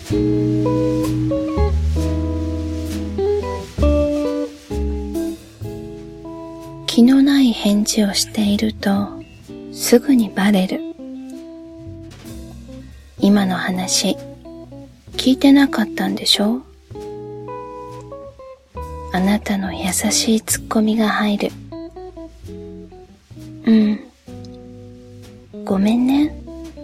気のない返事をしているとすぐにバレる。今の話聞いてなかったんでしょ？あなたの優しいツッコミが入る。ごめんね。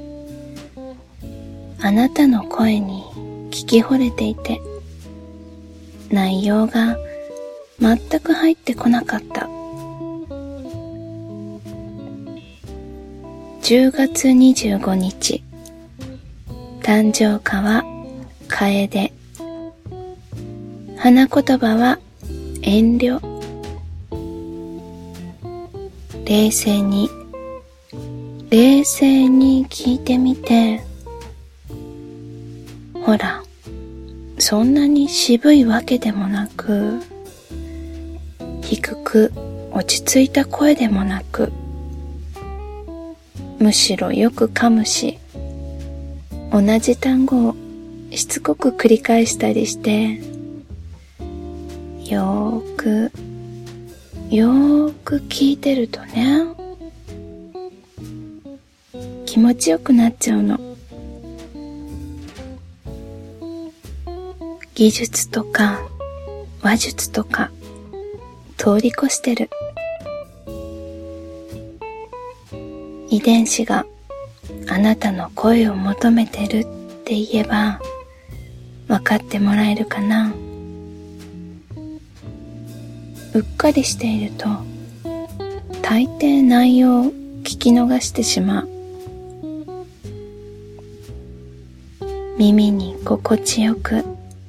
あなたの声に聞き惚れていて、内容が全く入ってこなかった。10月25日、誕生花は楓。花言葉は遠慮。冷静に聞いてみて。ほら、そんなに渋いわけでもなく、低く落ち着いた声でもなく、むしろよく噛むし、同じ単語をしつこく繰り返したりして、よーく聞いてるとね、気持ちよくなっちゃうの。技術とか話術とか通り越してる。遺伝子があなたの声を求めてるって言えば分かってもらえるかな。うっかりしていると大抵内容を聞き逃してしまう。耳に心地よく、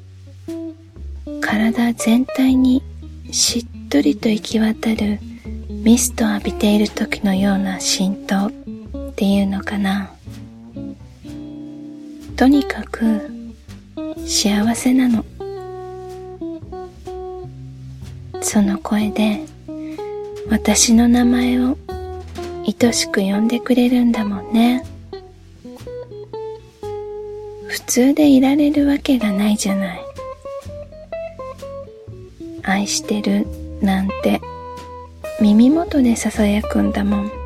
体全体にしっとりと行き渡るミストを浴びている時のような浸透っていうのかな。とにかく幸せなの。その声で私の名前を愛しく呼んでくれるんだもんね。普通でいられるわけがないじゃない。愛してるなんて耳元でささやくんだもん。